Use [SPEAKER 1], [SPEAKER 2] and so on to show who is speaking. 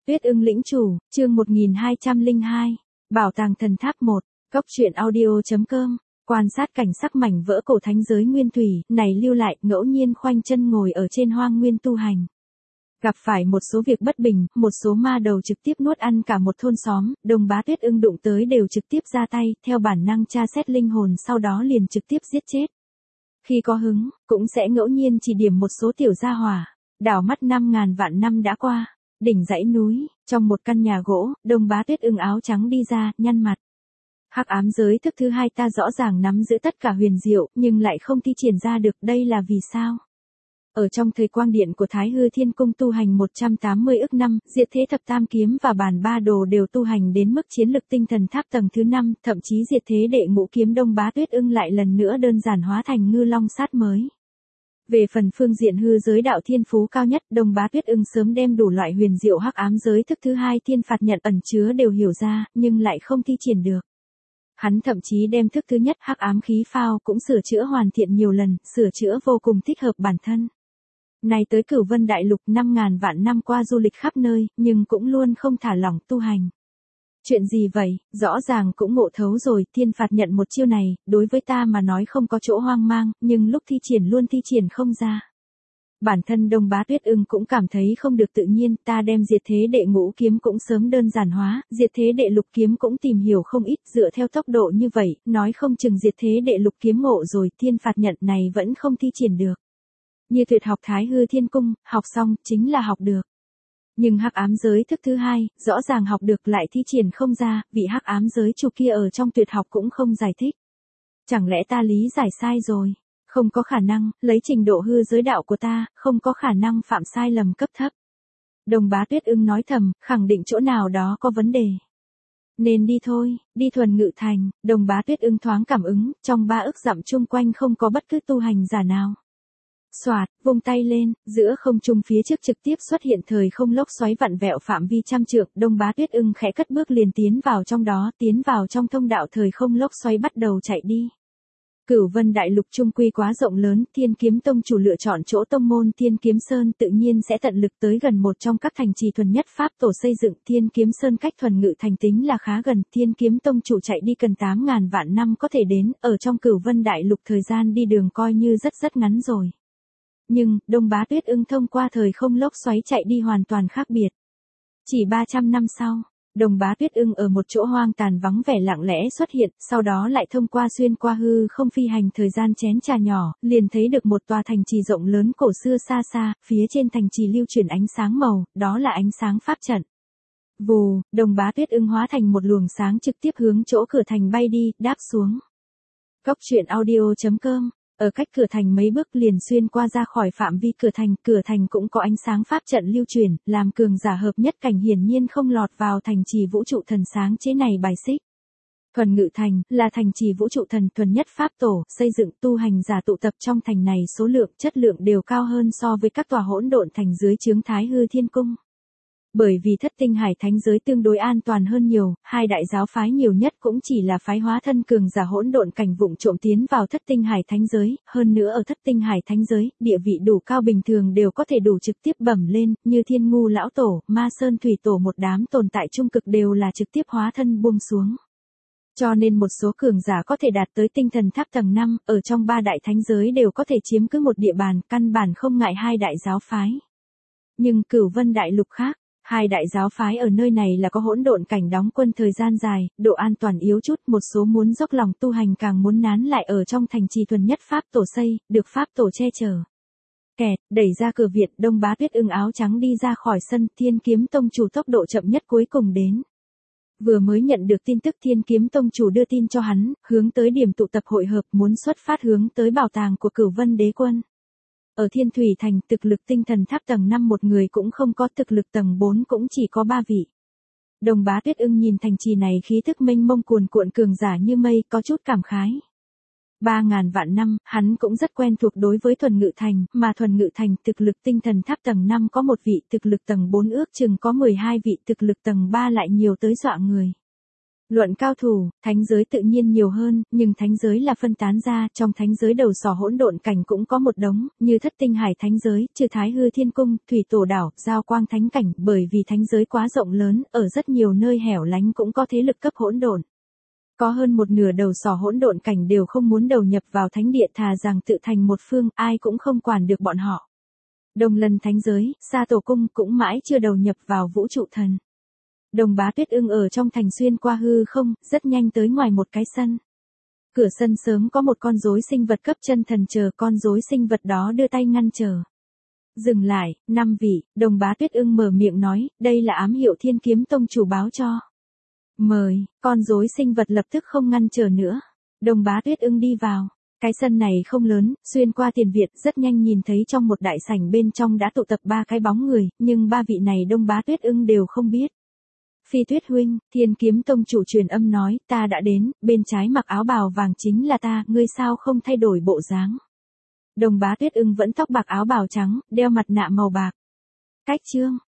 [SPEAKER 1] Tuyết ưng lĩnh chủ, chương 1202. Bảo tàng thần tháp 1. Cốc truyện audio.com. Quan sát cảnh sắc mảnh vỡ cổ thánh giới nguyên thủy, này lưu lại, ngẫu nhiên khoanh chân ngồi ở trên hoang nguyên tu hành. Gặp phải một số việc bất bình, một số ma đầu trực tiếp nuốt ăn cả một thôn xóm, Đồng Bá Tuyết ưng đụng tới đều trực tiếp ra tay, theo bản năng tra xét linh hồn sau đó liền trực tiếp giết chết. Khi có hứng, cũng sẽ ngẫu nhiên chỉ điểm một số tiểu gia hỏa. Đảo mắt 5.000 vạn năm đã qua, đỉnh dãy núi, trong một căn nhà gỗ, Đồng Bá Tuyết ưng áo trắng đi ra, nhăn mặt. Hắc ám giới thức thứ hai ta rõ ràng nắm giữ tất cả huyền diệu, nhưng lại không thi triển ra được, đây là vì sao? Ở trong thời quang điện của Thái Hư Thiên Cung tu hành 180 ức năm, diệt thế thập tam kiếm và bàn ba đồ đều tu hành đến mức chiến lực tinh thần tháp tầng thứ 5, thậm chí diệt thế đệ ngũ kiếm Đồng Bá Tuyết ưng lại lần nữa đơn giản hóa thành ngư long sát mới. Về phần phương diện hư giới đạo thiên phú cao nhất, Đồng Bá Tuyết ưng sớm đem đủ loại huyền diệu hắc ám giới thức thứ hai thiên phạt nhận ẩn chứa đều hiểu ra, nhưng lại không thi triển được. Hắn thậm chí đem thức thứ nhất hắc ám khí phao cũng sửa chữa hoàn thiện nhiều lần, sửa chữa vô cùng thích hợp bản thân. Này tới Cửu Vân Đại Lục 5.000 vạn năm qua du lịch khắp nơi, nhưng cũng luôn không thả lỏng tu hành. Chuyện gì vậy, rõ ràng cũng ngộ thấu rồi, thiên phạt nhận một chiêu này, đối với ta mà nói không có chỗ hoang mang, nhưng lúc thi triển luôn thi triển không ra. Bản thân Đồng Bá Tuyết ưng cũng cảm thấy không được tự nhiên, ta đem diệt thế đệ ngũ kiếm cũng sớm đơn giản hóa, diệt thế đệ lục kiếm cũng tìm hiểu không ít, dựa theo tốc độ như vậy, nói không chừng diệt thế đệ lục kiếm ngộ rồi, thiên phạt nhận này vẫn không thi triển được. Như tuyệt học Thái Hư Thiên Cung, học xong, chính là học được. Nhưng hắc ám giới thức thứ hai, rõ ràng học được lại thi triển không ra, vị hắc ám giới chủ kia ở trong tuyệt học cũng không giải thích. Chẳng lẽ ta lý giải sai rồi? Không có khả năng, lấy trình độ hư giới đạo của ta, không có khả năng phạm sai lầm cấp thấp. Đồng Bá Tuyết ưng nói thầm, khẳng định chỗ nào đó có vấn đề. Nên đi thôi, đi Thuần Ngự Thành, Đồng Bá Tuyết ưng thoáng cảm ứng, trong 3 ức dặm chung quanh không có bất cứ tu hành giả nào. Soạt, vung tay lên, giữa không trung phía trước trực tiếp xuất hiện thời không lốc xoáy vặn vẹo phạm vi trăm trượng, Đồng Bá Tuyết ưng khẽ cất bước liền tiến vào trong đó, tiến vào trong thông đạo thời không lốc xoáy bắt đầu chạy đi. Cửu Vân Đại Lục trung quy quá rộng lớn, Thiên Kiếm Tông chủ lựa chọn chỗ tông môn Thiên Kiếm Sơn tự nhiên sẽ tận lực tới gần một trong các thành trì thuần nhất pháp tổ xây dựng, Thiên Kiếm Sơn cách Thuần Ngự Thành tính là khá gần, Thiên Kiếm Tông chủ chạy đi cần 8.000 vạn năm có thể đến, ở trong Cửu Vân Đại Lục thời gian đi đường coi như rất ngắn rồi. Nhưng, Đồng Bá Tuyết ưng thông qua thời không lốc xoáy chạy đi hoàn toàn khác biệt. Chỉ 300 năm sau, Đồng Bá Tuyết ưng ở một chỗ hoang tàn vắng vẻ lặng lẽ xuất hiện, sau đó lại thông qua xuyên qua hư không phi hành thời gian chén trà nhỏ, liền thấy được một tòa thành trì rộng lớn cổ xưa xa xa, phía trên thành trì lưu chuyển ánh sáng màu, đó là ánh sáng pháp trận. Vù, Đồng Bá Tuyết ưng hóa thành một luồng sáng trực tiếp hướng chỗ cửa thành bay đi, đáp xuống. Cốc truyện audio.com. Ở cách cửa thành mấy bước liền xuyên qua ra khỏi phạm vi cửa thành cũng có ánh sáng pháp trận lưu truyền, làm cường giả hợp nhất cảnh hiển nhiên không lọt vào thành trì vũ trụ thần sáng chế này bài xích. Thuần Ngự Thành, là thành trì vũ trụ thần thuần nhất pháp tổ, xây dựng tu hành giả tụ tập trong thành này số lượng, chất lượng đều cao hơn so với các tòa hỗn độn thành dưới trướng Thái Hư Thiên Cung. Bởi vì thất tinh hải thánh giới tương đối an toàn hơn nhiều, hai đại giáo phái nhiều nhất cũng chỉ là phái hóa thân cường giả hỗn độn cảnh vụng trộm tiến vào thất tinh hải thánh giới, hơn nữa ở thất tinh hải thánh giới, địa vị đủ cao bình thường đều có thể đủ trực tiếp bẩm lên, như Thiên Ngu lão tổ, Ma Sơn thủy tổ một đám tồn tại trung cực đều là trực tiếp hóa thân buông xuống. Cho nên một số cường giả có thể đạt tới tinh thần tháp tầng 5, ở trong 3 đại thánh giới đều có thể chiếm cứ một địa bàn, căn bản không ngại hai đại giáo phái. Nhưng Cửu Vân Đại Lục khác, hai đại giáo phái ở nơi này là có hỗn độn cảnh đóng quân thời gian dài, độ an toàn yếu chút, một số muốn dốc lòng tu hành càng muốn nán lại ở trong thành trì thuần nhất pháp tổ xây, được pháp tổ che chở. Kẹt, đẩy ra cửa viện, Đồng Bá Tuyết ưng áo trắng đi ra khỏi sân, Thiên Kiếm Tông chủ tốc độ chậm nhất cuối cùng đến. Vừa mới nhận được tin tức Thiên Kiếm Tông chủ đưa tin cho hắn, hướng tới điểm tụ tập hội hợp muốn xuất phát hướng tới bảo tàng của Cửu Vân Đế Quân. Ở Thiên Thủy Thành, thực lực tinh thần tháp tầng 5 một người cũng không có, thực lực tầng 4 cũng chỉ có 3 vị. Đồng Bá Tuyết ưng nhìn thành trì này khí thức mênh mông cuồn cuộn cường giả như mây, có chút cảm khái. 3.000 vạn năm, hắn cũng rất quen thuộc đối với Thuần Ngự Thành, mà Thuần Ngự Thành thực lực tinh thần tháp tầng 5 có 1 vị, thực lực tầng 4 ước chừng có 12 vị, thực lực tầng 3 lại nhiều tới dọa người. Luận cao thủ, thánh giới tự nhiên nhiều hơn, nhưng thánh giới là phân tán ra, trong thánh giới đầu sỏ hỗn độn cảnh cũng có một đống, như Thất Tinh Hải thánh giới, Trừ Thái Hư Thiên Cung, Thủy Tổ Đảo, Giao Quang thánh cảnh, bởi vì thánh giới quá rộng lớn, ở rất nhiều nơi hẻo lánh cũng có thế lực cấp hỗn độn. Có hơn một nửa đầu sỏ hỗn độn cảnh đều không muốn đầu nhập vào thánh địa, thà rằng tự thành một phương, ai cũng không quản được bọn họ. Đồng Lần thánh giới, Sa Tổ cung cũng mãi chưa đầu nhập vào vũ trụ thần. Đồng Bá Tuyết Ưng ở trong thành xuyên qua hư không, rất nhanh tới ngoài một cái sân. Cửa sân sớm có một con rối sinh vật cấp chân thần chờ, con rối sinh vật đó đưa tay ngăn trở. Dừng lại, 5 vị, Đồng Bá Tuyết Ưng mở miệng nói, đây là ám hiệu Thiên Kiếm Tông chủ báo cho. Mời, con rối sinh vật lập tức không ngăn trở nữa. Đồng Bá Tuyết Ưng đi vào. Cái sân này không lớn, xuyên qua tiền viện, rất nhanh nhìn thấy trong một đại sảnh bên trong đã tụ tập 3 cái bóng người, nhưng 3 vị này Đồng Bá Tuyết Ưng đều không biết. Phi Tuyết huynh, Thiên Kiếm Tông chủ truyền âm nói, ta đã đến, bên trái mặc áo bào vàng chính là ta, ngươi sao không thay đổi bộ dáng. Đồng Bá Tuyết Ưng vẫn tóc bạc áo bào trắng, đeo mặt nạ màu bạc. Cách chương